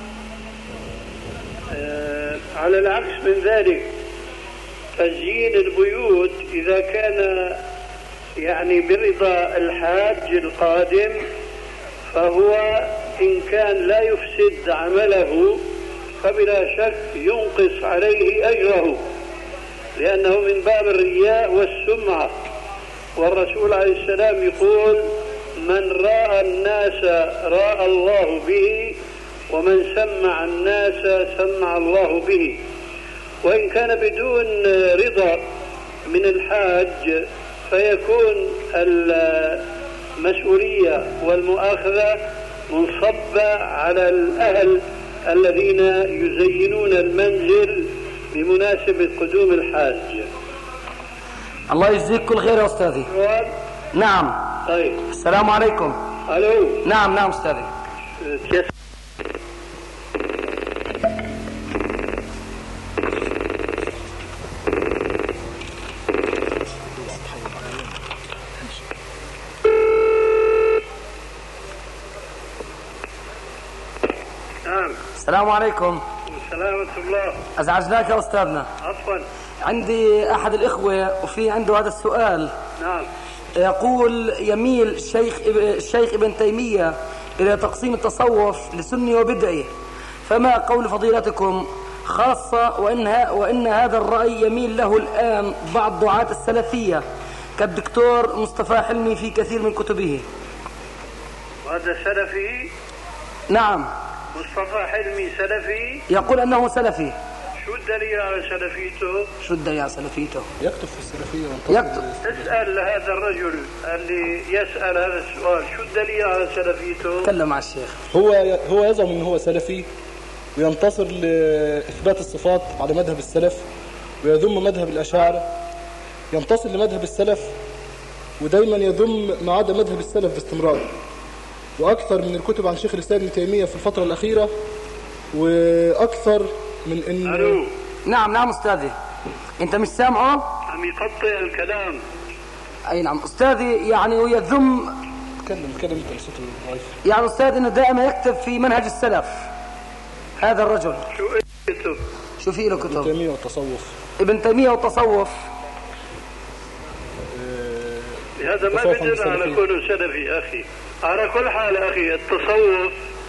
آه على العكس من ذلك، تزيين البيوت إذا كان يعني برضا الحاج القادم فهو إن كان لا يفسد عمله فبلا شك ينقص عليه أجره، لأنه من باب الرياء والسمعة. والرسول عليه السلام يقول من راى الناس راى الله به ومن سمع الناس سمع الله به. وإن كان بدون رضا من الحاج فيكون المسؤولية والمؤاخذة منصبة على الأهل الذين يزينون المنزل بمناسبة قدوم الحاج. الله يجزيك كل خير يا أستاذي. نعم. طيب. السلام عليكم. ألو. نعم نعم أستاذي. السلام عليكم. السلام ورحمة الله. أزعجناك يا أستاذنا. عفوا. عندي أحد الإخوة وفي عنده هذا السؤال. نعم. يقول يميل الشيخ الشيخ ابن تيمية إلى تقسيم التصوف لسني وبدعي، فما قول فضيلتكم خاصة وإن, وإن هذا الرأي يميل له الآن بعض دعاة السلفية كالدكتور مصطفى حلمي في كثير من كتبه؟ وهذا سلفي؟ نعم. مصطفى حلمي سلفي؟ يقول أنه سلفي. شو الدليل على سلفيته؟ شو الدليل على سلفيته؟ يكتب في السلفية. يكتب. اسأل هذا الرجل اللي يسأل هذا السؤال شو الدليل على سلفيته؟ تكلم مع الشيخ. هو هو يزعم أنه هو سلفي وينتصر لإثبات الصفات على مذهب السلف ويذم مذهب الأشاعرة، ينتصر لمذهب السلف ودايما يذم ما عدا مذهب السلف باستمرار. وأكثر من الكتب عن شيخ الإسلام ابن تيمية في الفترة الأخيرة، وأكثر من إن ألو. نعم نعم أستاذي، أنت مش سامعه؟ عم يقطع الكلام. أي نعم أستاذي، يعني ويذم. تكلم تكلم أنت صوت ضعيف. يعني أستاذ إنه دائما يكتب في منهج السلف هذا الرجل. شو كتب؟ شو في له كتب؟ ابن تيمية والتصوف. ابن تيمية والتصوف. أه هذا ما بدل على كونه سلفي أخي. على كل حال أخي التصوف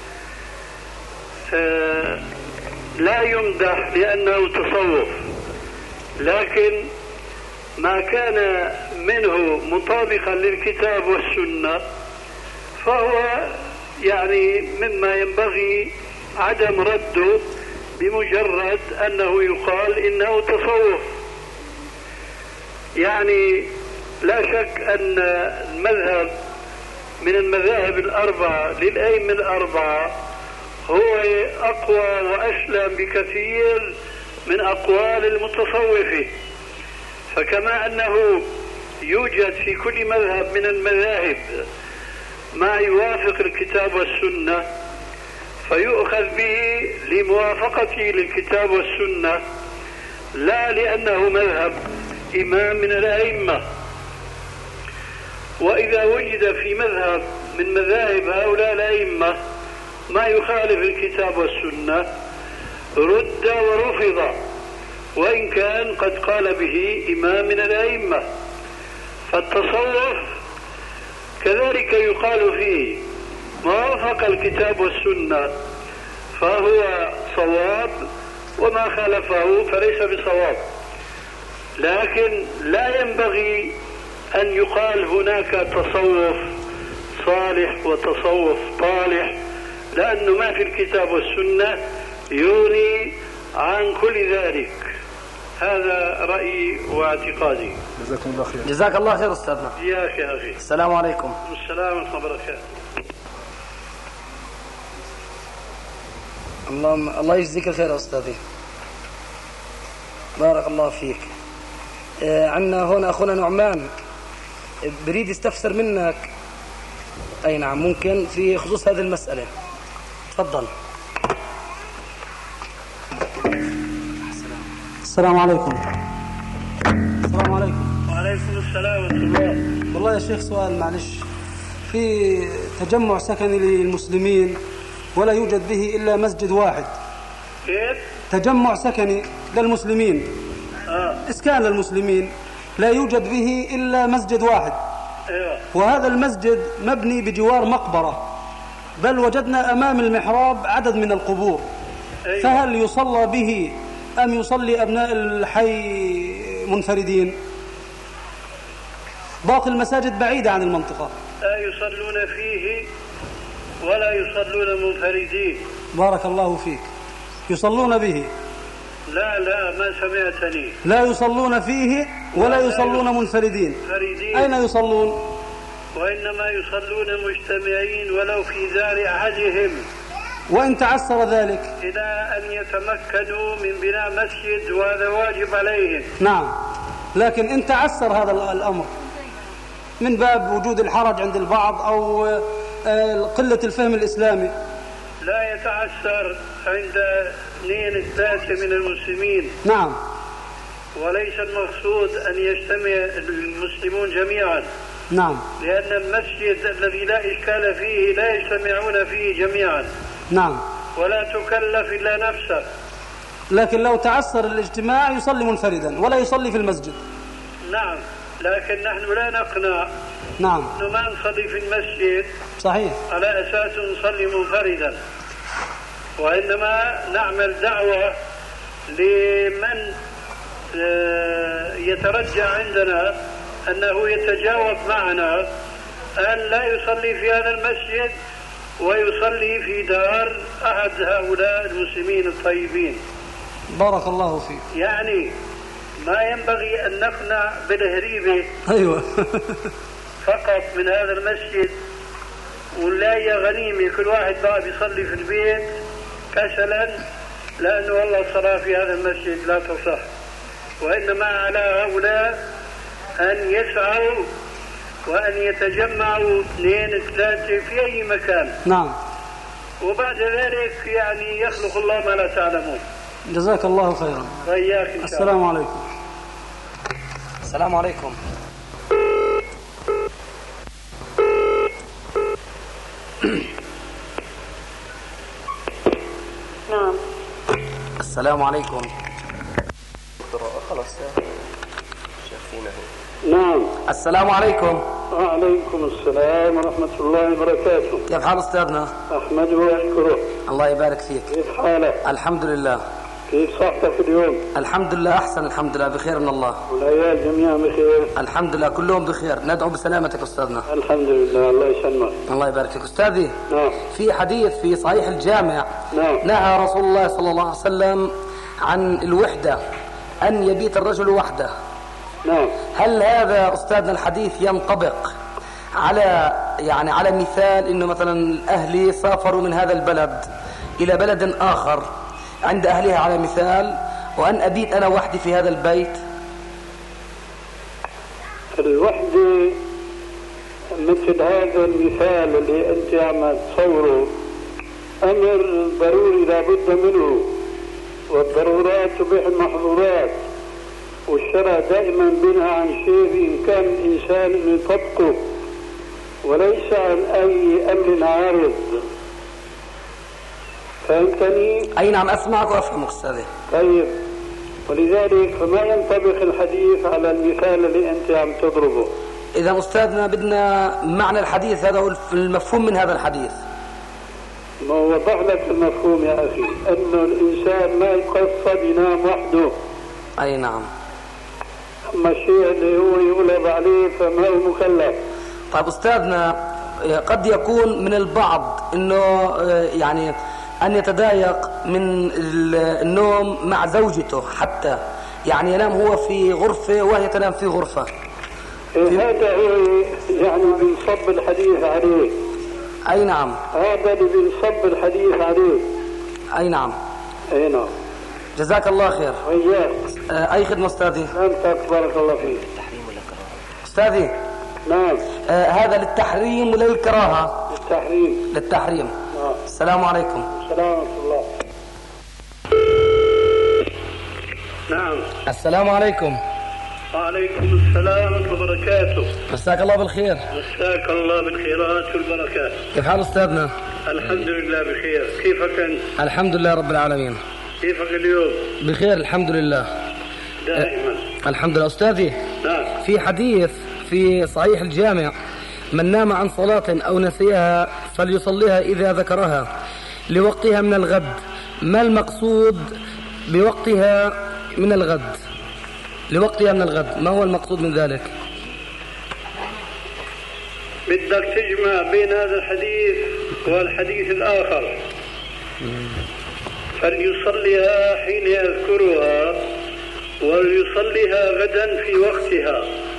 أه لا يمدح لأنه تصوف، لكن ما كان منه مطابقا للكتاب والسنة فهو يعني مما ينبغي عدم رده بمجرد أنه يقال إنه تصوف. يعني لا شك أن المذهب من المذاهب الأربعة للأئمة الأربعة هو أقوى وأسلم بكثير من أقوال المتصوفة. فكما أنه يوجد في كل مذهب من المذاهب ما يوافق الكتاب والسنة فيؤخذ به لموافقته للكتاب والسنة، لا لأنه مذهب إمام من الأئمة. وإذا وجد في مذهب من مذاهب هؤلاء الأئمة ما يخالف الكتاب والسنة رد ورفض، وإن كان قد قال به إمام من الأئمة. فالتصوف كذلك يقال فيه ما وافق الكتاب والسنة فهو صواب، وما خالفه فليس بصواب. لكن لا ينبغي أن يقال هناك تصوف صالح وتصوف طالح، لأنه ما في الكتاب والسنة يغني عن كل ذلك. هذا رأيي واعتقادي. جزاكم الله خير. جزاك الله خير أستاذنا. إياك يا أخي. السلام عليكم. السلام ورحمة الله وبركاته. اللهم الله يجزيك الخير يا أستاذي، بارك الله فيك. آه عندنا هنا أخونا نعمان بريد يستفسر منك. أي نعم ممكن في خصوص هذه المسألة. تفضل. السلام عليكم. السلام عليكم. وعليكم السلام ورحمة الله. والله يا شيخ سؤال معلش، في تجمع سكني للمسلمين ولا يوجد به إلا مسجد واحد. كيف؟ تجمع سكني للمسلمين، آه. إسكان للمسلمين لا يوجد به إلا مسجد واحد. أيوة. وهذا المسجد مبني بجوار مقبرة، بل وجدنا أمام المحراب عدد من القبور. أيوة. فهل يصلى به أم يصلي أبناء الحي منفردين؟ باقي المساجد بعيدة عن المنطقة. لا يصلون فيه ولا يصلون منفردين. بارك الله فيك. يصلون به؟ لا لا ما سمعتني. لا يصلون فيه ولا يصلون منفردين. منفردين. أين يصلون؟ وإنما يصلون مجتمعين ولو في دار أحدهم، وإن تعسر ذلك إلى أن يتمكنوا من بناء مسجد، وهذا واجب عليهم. نعم، لكن إن تعسر هذا الأمر من باب وجود الحرج عند البعض أو قلة الفهم الإسلامي. لا يتعسر عند اثنين ثلاثة من المسلمين. نعم. وليس المقصود أن يجتمع المسلمون جميعا. نعم. لأن المسجد الذي لا إشكال فيه لا يجتمعون فيه جميعا. نعم. ولا تكلف إلا نفسك. لكن لو تعسر الاجتماع يصلي منفردا ولا يصلي في المسجد. نعم، لكن نحن لا نقنع نعم أنه ما نصلي في المسجد صحيح على أساس نصلي منفردا، وإنما نعمل دعوة لمن يترجع عندنا أنه يتجاوب معنا أن لا يصلي في هذا المسجد ويصلي في دار أحد هؤلاء المسلمين الطيبين. بارك الله فيك. يعني ما ينبغي أن نقنع بالهريبة أيوة فقط من هذا المسجد ونلاقي غنيمة كل واحد بقى بيصلي في البيت كسلا، لأنه والله الصلاة في هذا المسجد لا تصح، وإنما على هؤلاء أن يسعوا وأن يتجمعوا اثنين ثلاثة في أي مكان. نعم. وبعد ذلك يعني يخلق الله ما لا تعلمون. جزاك الله خيرا. وإياك إن شاء الله. السلام عليكم. السلام عليكم. نعم. السلام عليكم. خلاص شايفينه. نعم. السلام عليكم. وعليكم السلام ورحمة الله وبركاته. كيف حال أستاذنا؟ أحمده وأشكره. الله يبارك فيك. كيف حالك؟ الحمد لله. كيف صحتك اليوم؟ الحمد لله أحسن، الحمد لله بخير من الله. والعيال جميعا بخير؟ الحمد لله كلهم بخير، ندعو بسلامتك أستاذنا. الحمد لله، الله يسلمك. الله يبارك فيك. أستاذي، نعم. في حديث في صحيح الجامع نعم. نهى رسول الله صلى الله عليه وسلم عن الوحدة، أن يبيت الرجل وحده. نعم. هل هذا أستاذنا الحديث ينطبق على يعني على مثال إنه مثلا أهلي سافروا من هذا البلد إلى بلد آخر عند أهلها على مثال، وأن أبيت أنا وحدي في هذا البيت؟ الوحدة مثل هذا المثال اللي أنت عم تصوره أمر ضروري لابد منه، والضرورات تبيح المحظورات، والشرع دائما بنهى عن شيء إن كان الإنسان أن يطبقه وليس عن أي أمر عارض. فهمتني؟ أي نعم، أسمعك وأفهمك أستاذي. طيب، ولذلك فما ينطبق الحديث على المثال اللي أنت عم تضربه. إذا أستاذنا بدنا معنى الحديث هذا هو المفهوم من هذا الحديث. ما وضح لك المفهوم يا أخي، أنه الإنسان ما يقصد ينام وحده. أي نعم. أما الشيء اللي هو يغلب عليه فما هو مكلف. طيب أستاذنا، قد يكون من البعض أنه يعني أن يتضايق من النوم مع زوجته، حتى يعني ينام هو في غرفة وهي تنام في غرفة. هذا هو يعني بنصب الحديث عليه. أي نعم. هذا اللي بنصب الحديث عليه. أي نعم. أي نعم. جزاك الله خير. وإياك. أي خدمة أستاذي؟ أنت بارك الله فيك. أستاذي. نعم. آه هذا للتحريم ولا للكراهة؟ للتحريم. للتحريم. نعم. السلام عليكم. السلام ورحمة الله. نعم. السلام عليكم. وعليكم السلام ورحمة الله وبركاته. مساك الله بالخير. مساك الله بالخيرات والبركات. كيف حال أستاذنا؟ الحمد لله بخير. كيفك أنت؟ الحمد لله رب العالمين. كيفك اليوم؟ بخير الحمد لله. دائما. أه الحمد لله. أستاذي، نعم. في حديث في صحيح الجامع: من نام عن صلاة أو نسيها فليصليها إذا ذكرها لوقتها من الغد. ما المقصود بوقتها من الغد؟ لوقتها من الغد، ما هو المقصود من ذلك؟ بدك تجمع بين هذا الحديث والحديث الآخر. فليصليها حين يذكرها وليصليها غدا في وقتها.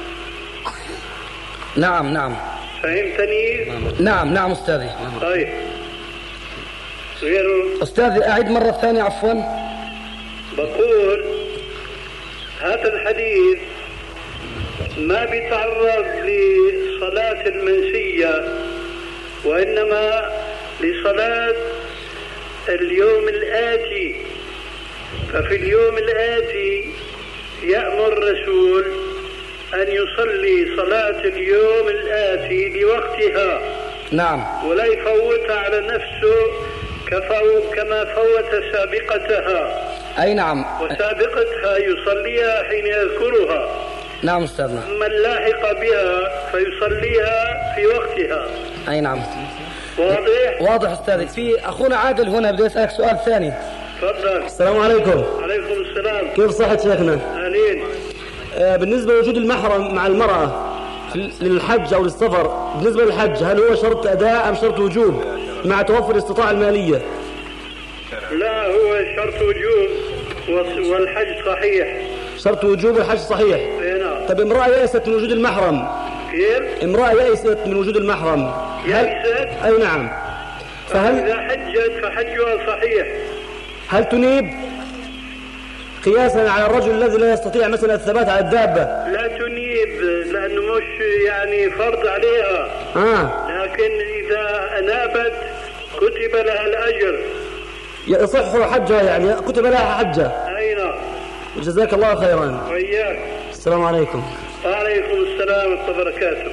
نعم نعم. فهمتني؟ نعم نعم أستاذي. طيب. غيره؟ أستاذي أعيد مرة ثانية عفوا. بقول هذا الحديث ما بيتعرض لصلاة المنسية، وإنما لصلاة اليوم الآتي. ففي اليوم الآتي يأمر الرسول أن يصلي صلاة اليوم الآتي لوقتها. نعم. ولا يفوتها على نفسه كما فوت سابقتها. أي نعم. وسابقتها يصليها حين يذكرها. نعم أستاذنا. ثم اللاحق بها فيصليها في وقتها. أي نعم. واضح؟ واضح أستاذي. في أخونا عادل هنا بدي أسألك سؤال ثاني. تفضل. السلام عليكم. عليكم السلام. كيف صحة شيخنا؟ أهلين. آه بالنسبة لوجود المحرم مع المرأة للحج أو للسفر، بالنسبة للحج هل هو شرط أداء أم شرط وجوب مع توفر الاستطاعة المالية؟ لا، هو شرط وجوب والحج صحيح. شرط وجوب والحج صحيح. اي نعم. طب امرأة يأست من وجود المحرم. كيف؟ امرأة يأست من وجود المحرم. يأست؟ أي نعم. فهل إذا حجت فحجها صحيح. هل تنيب قياسا على الرجل الذي لا يستطيع مثلا الثبات على الدابة؟ لا تنيب لأنه مش يعني فرض عليها. آه. لكن إذا أنابت كتب لها الأجر. يصح حجها يعني كتب لها حجة. أي نعم. جزاك الله خيرا. وإياك. السلام عليكم. وعليكم السلام ورحمة الله وبركاته.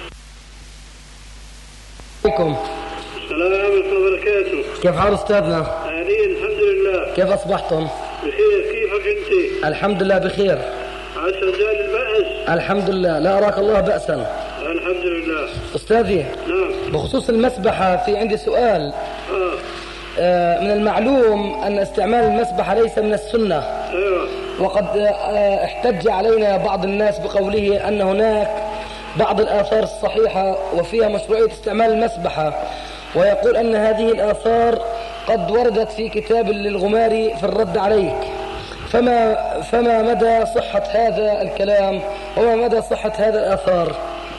عليكم. السلام ورحمة الله وبركاته. كيف حال أستاذنا؟ أهلين الحمد لله. كيف أصبحتم؟ بخير. كيفك أنت؟ الحمد لله بخير. عسى زال البأس؟ الحمد لله، لا أراك الله بأسا. الحمد لله. أستاذي. نعم. بخصوص المسبحة في عندي سؤال. آه. آه من المعلوم أن استعمال المسبحة ليس من السنة. أيوة. وقد آه احتج علينا بعض الناس بقوله أن هناك بعض الآثار الصحيحة وفيها مشروعية استعمال المسبحة، ويقول أن هذه الآثار قد وردت في كتاب للغماري في الرد عليك، فما فما مدى صحة هذا الكلام وما مدى صحة هذا الآثار؟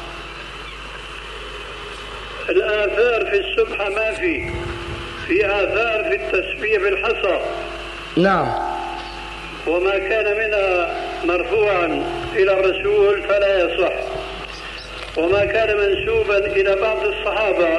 الآثار في السبحة ما في في آثار في التسبيح بالحصى. نعم. وما كان منها مرفوعا إلى الرسول فلا يصح، وما كان منسوبا إلى بعض الصحابة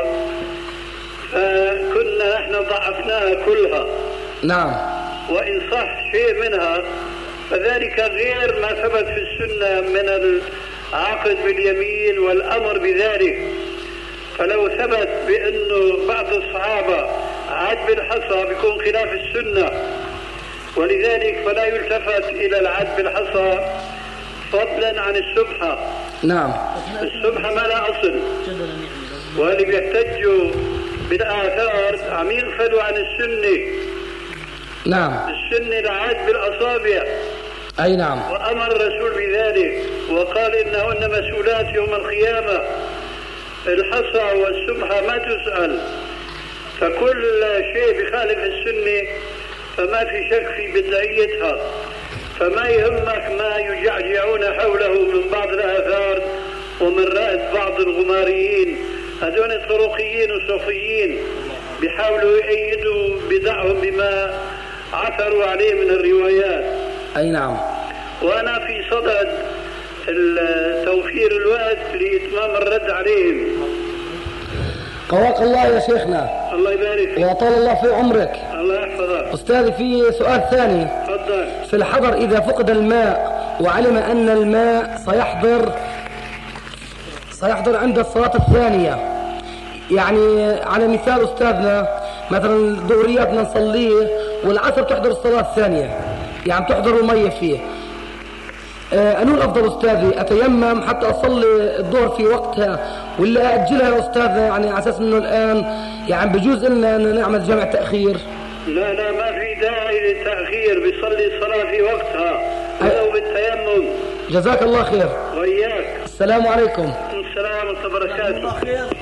فكنا نحن ضعفناها كلها. نعم. وإن صح شيء منها فذلك غير ما ثبت في السنة من العقد باليمين والأمر بذلك. فلو ثبت بأنه بعض الصحابة عاد بالحصى بيكون خلاف السنة، ولذلك فلا يلتفت إلى العد بالحصى فضلا عن السبحة. نعم. السبحة ما لا أصل، واللي بيحتجوا بالآثار عم يغفلوا عن السنة. نعم. السنة العد بالأصابع. أي نعم. وأمر الرسول بذلك وقال إنهن مسؤولات يوم القيامة. الحصى والسبحة ما تسأل، فكل شيء بخالف السنة فما في شك في بدعيتها. فما يهمك ما يجعجعون حوله من بعض الآثار ومن رأس بعض الغماريين، هذول الطرقيين والصوفيين بيحاولوا يأيدوا بدعهم بما عثروا عليه من الروايات. أي نعم. وأنا في صدد توفير الوقت لإتمام الرد عليهم. قواك الله يا شيخنا. الله يبارك فيك. وطال الله في عمرك. الله يحفظك. أستاذي في سؤال ثاني. تفضل. في الحضر إذا فقد الماء وعلم أن الماء سيحضر سيحضر عند الصلاة الثانية، يعني على مثال أستاذنا مثلا الظهريات نصليه والعصر تحضر الصلاة الثانية، يعني تحضر المية فيه، أنو الأفضل أستاذي؟ أتيمم حتى أصلي الظهر في وقتها ولا أأجلها يا أستاذ، يعني على أساس أنه الآن يعني بجوز إلنا أن نعمل جمع تأخير؟ لا لا، ما في داعي للتأخير، بيصلي الصلاة في وقتها ولو بالتيمم. جزاك الله خير. وإياك. السلام عليكم. السلام ورحمة الله وبركاته.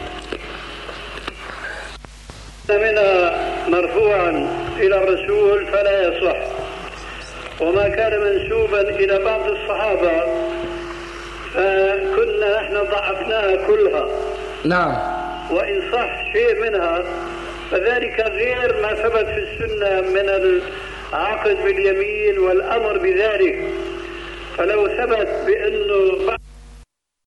منها مرفوعا إلى الرسول فلا يصح، وما كان منسوبا إلى بعض الصحابة فكنا نحن ضعفناها كلها. نعم. وإن صح شيء منها فذلك غير ما ثبت في السنة من العقد باليمين والأمر بذلك. فلو ثبت بأنه